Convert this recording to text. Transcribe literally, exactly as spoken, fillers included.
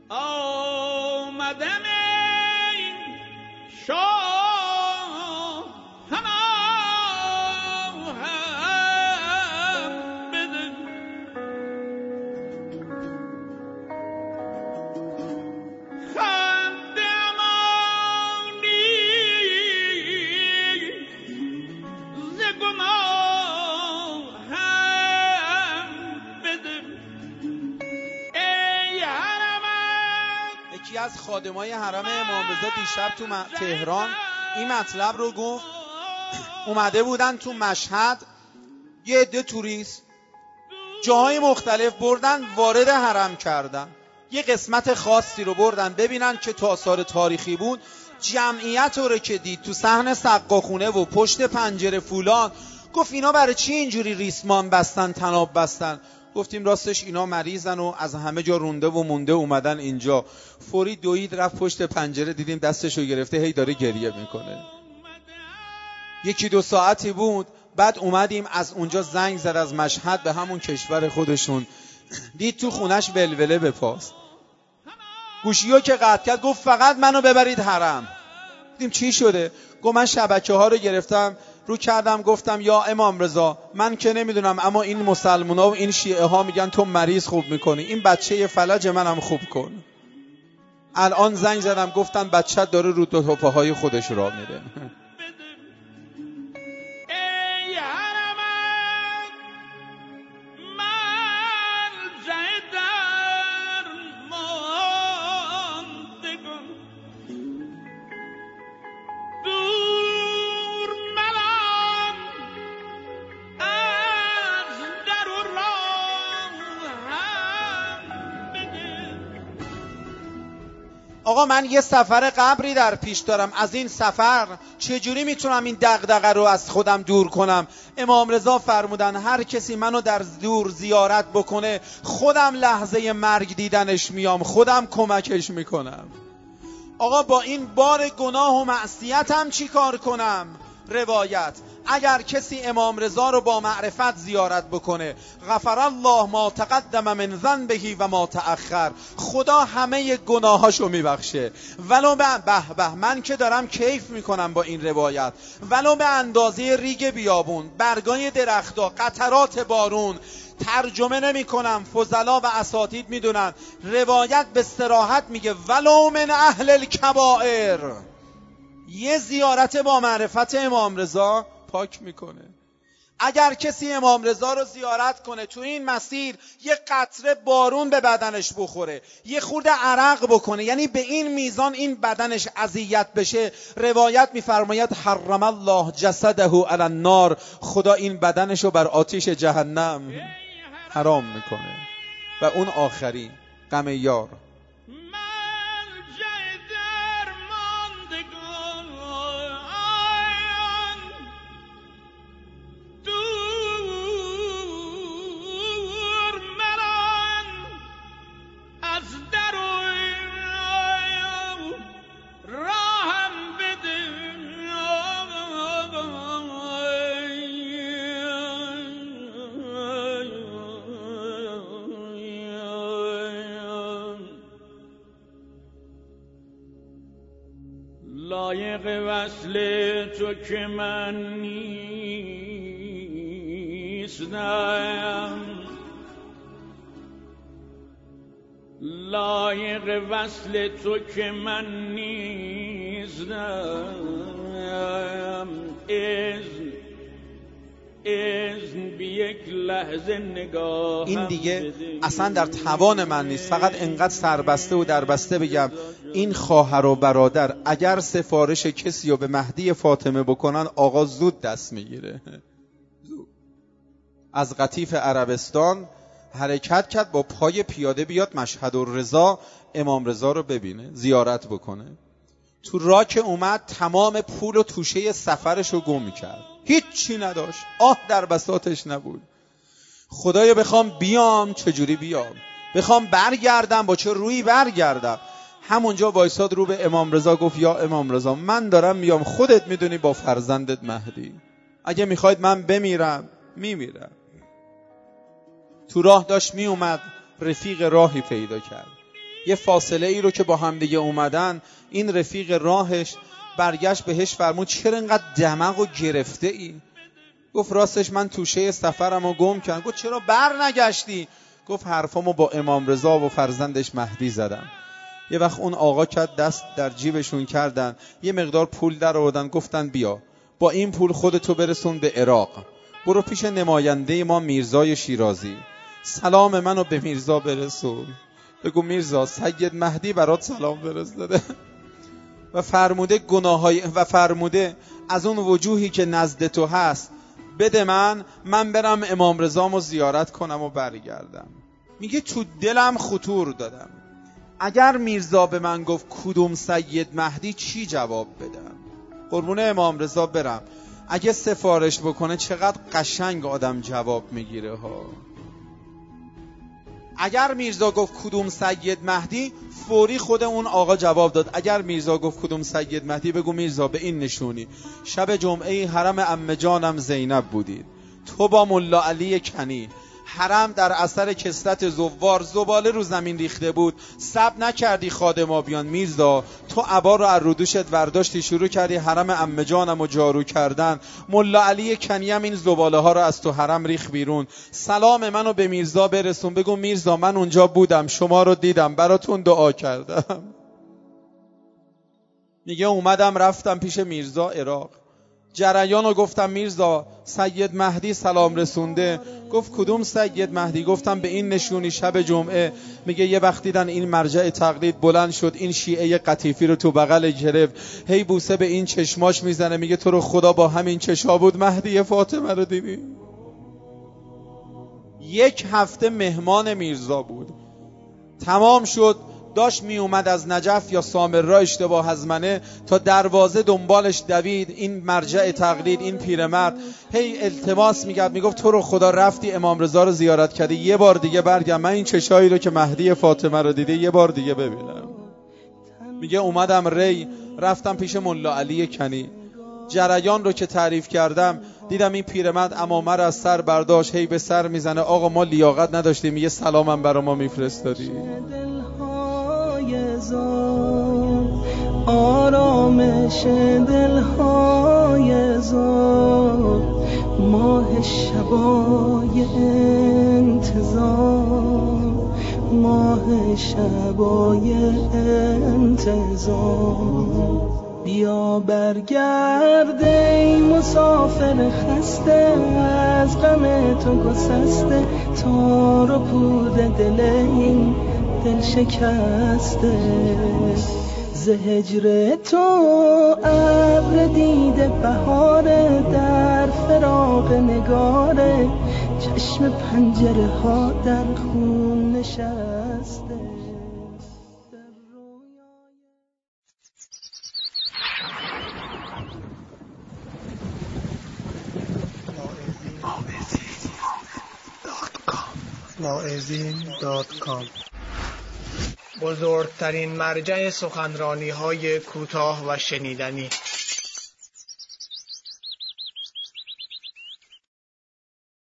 آمدم این شاه هنوز بده خنده امانی ز گناه هم بده. ای حرمت یکی از خادمای حرم امام رضا دیشب تو تهران این مطلب رو گفت. اومده بودن تو مشهد یه عده توریست جاهای مختلف بردن وارد حرم کردن، یه قسمت خاصی رو بردن ببینن که تو آثار تاریخی بود. جمعیت رو که دید تو صحن سقاخونه و پشت پنجره فولاد، گفت اینا برای چی اینجوری ریسمان بستن، تناب بستن؟ گفتیم راستش اینا مریضن و از همه جا رونده و مونده اومدن اینجا. فوری دوید رفت پشت پنجره، دیدیم دستشو گرفته هی داره گریه میکنه. یکی دو ساعتی بود بعد اومدیم از اونجا زنگ زد از مشهد به همون کشور خودشون، دید تو خونش ولوله به پاست. گوشیو که قطع کرد گفت فقط منو ببرید حرم. دیدیم چی شده؟ گفت من شبکه ها رو گرفتم رو کردم گفتم یا امام رضا من که نمیدونم اما این مسلمونا و این شیعه ها میگن تو مریض خوب میکنی، این بچه فلج منم خوب کن. الان زنگ زدم گفتن بچه داره رو دو توپه های خودش را میره. آقا من یه سفر قبری در پیش دارم، از این سفر چجوری میتونم این دغدغه رو از خودم دور کنم؟ امام رضا فرمودن هر کسی منو در دور زیارت بکنه خودم لحظه مرگ دیدنش میام، خودم کمکش میکنم. آقا با این بار گناه و معصیتم چی کار کنم؟ روایت اگر کسی امام رضا رو با معرفت زیارت بکنه غفر الله ما تقدم من ذنبه و ما تأخر، خدا همه گناهاشو میبخشه. ولو به به به من که دارم کیف میکنم با این روایت، ولو به اندازه ریگ بیابون، برگای درختا، قطرات بارون. ترجمه نمی کنم، فضلا و اساتید میدونن. روایت به صراحت میگه ولو من اهل الکبائر، یه زیارت با معرفت امام رضا پاک میکنه. اگر کسی امام رضا رو زیارت کنه تو این مسیر یه قطره بارون به بدنش بخوره، یه خورده عرق بکنه، یعنی به این میزان این بدنش اذیت بشه، روایت میفرماید حرم الله جسده علی النار، خدا این بدنش رو بر آتش جهنم حرام میکنه. و اون آخری غم یار. لایق وصل تو که من نیستم، لایق وصل تو که من نیستم، اذن اذن بی یک لحظه نگاه این دیگه اصلا در توان من نیست، فقط انقدر سربسته و دربسته بگم این خواهر و برادر اگر سفارش کسی رو به مهدی فاطمه بکنن آقا زود دست میگیره. از قطیف عربستان حرکت کرد با پای پیاده بیاد مشهد الرضا امام رضا رو ببینه، زیارت بکنه. تو راه که اومد تمام پول و توشه سفرش رو گم کرد، هیچ چی نداشت، آه در بساطش نبود. خدایا بخوام بیام چجوری بیام، بخوام برگردم با چه روی برگردم. همونجا وایساد رو به امام رضا گفت یا امام رضا من دارم میام، خودت میدونی با فرزندت مهدی، اگه میخواید من بمیرم میمیرم. تو راه داشت میومد، رفیق راهی پیدا کرد، یه فاصله ای رو که با هم دیگه اومدن، این رفیق راهش برگشت بهش فرمود چرا اینقدر دماغ و گرفته ای؟ گفت راستش من توشه سفرم رو گم کردم. گفت چرا بر نگشتی؟ گفت حرفامو با امام رضا و فرزندش مهدی زدم. یه وقت اون آقا کرد دست در جیبشون کردن، یه مقدار پول در آوردن، گفتن بیا با این پول خودتو برسون به عراق، برو پیش نماینده ما میرزای شیرازی، سلام منو به میرزا برسون، بگو میرزا سید مهدی برات سلام فرستاده و فرموده گناهای و فرموده از اون وجوهی که نزد تو هست بده من من برم امام رضامو زیارت کنم و برگردم. میگه تو دلم خطور دادم اگر میرزا به من گفت کدوم سید مهدی چی جواب بدم؟ قربون امام رضا برم، اگه سفارش بکنه چقدر قشنگ آدم جواب میگیره ها. اگر میرزا گفت کدوم سید مهدی، فوری خود اون آقا جواب داد. اگر میرزا گفت کدوم سید مهدی، بگو میرزا به این نشونی شب جمعه حرم عمه جانم زینب بودید، تو با ملا علی کنی، حرم در اثر کثرت زوار زباله رو زمین ریخته بود، صبر نکردی خادما بیان، میرزا تو عبا رو از رو دوشت ورداشتی شروع کردی حرم عمه جانم رو جارو کردن، ملا علی کنی هم این زباله ها رو از تو حرم ریخ بیرون، سلام منو به میرزا برسون، بگو میرزا من اونجا بودم، شما رو دیدم، براتون دعا کردم. میگه اومدم رفتم پیش میرزا عراق، جریان رو گفتم میرزا سید مهدی سلام رسونده. گفت کدوم سید مهدی؟ گفتم به این نشونی شب جمعه. میگه یه وقت دیدن این مرجع تقلید بلند شد، این شیعه قطیفی رو تو بغل گرفت، هی بوسه به این چشماش میزنه، میگه تو رو خدا با همین چشا بود مهدی فاطمه رو دیدی. یک هفته مهمان میرزا بود، تمام شد داشت می اومد از نجف یا سامرا اشتباه از منه، تا دروازه دنبالش دوید این مرجع تقلید، این پیرمرد هی التماس میگرد، میگفت تو رو خدا رفتی امام رضا رو زیارت کردی، یه بار دیگه برگرد، من این چشایی رو که مهدی فاطمه رو دیده یه بار دیگه ببینم. میگه اومدم ری، رفتم پیش ملا علی کنی، جریان رو که تعریف کردم دیدم این پیرمرد عمامه رو از سر برداشت، هی به سر میزنه، آقا ما لیاقت نداشتیم، یه سلامم برا ما میفرستادی. آرامش دلهای زار، ماه شبای انتظار، ماه شبای انتظار، بیا برگرد ای مسافر خسته، از غم تو گسسته، تار و پود دل این دل شکسته، ز هجر تو ابر دیده بهاره، در فراق نگاره چشم پنجره ها در خون نشسته. واعظین دات کام بزرگترین مرجع سخنرانی های کوتاه و شنیدنی.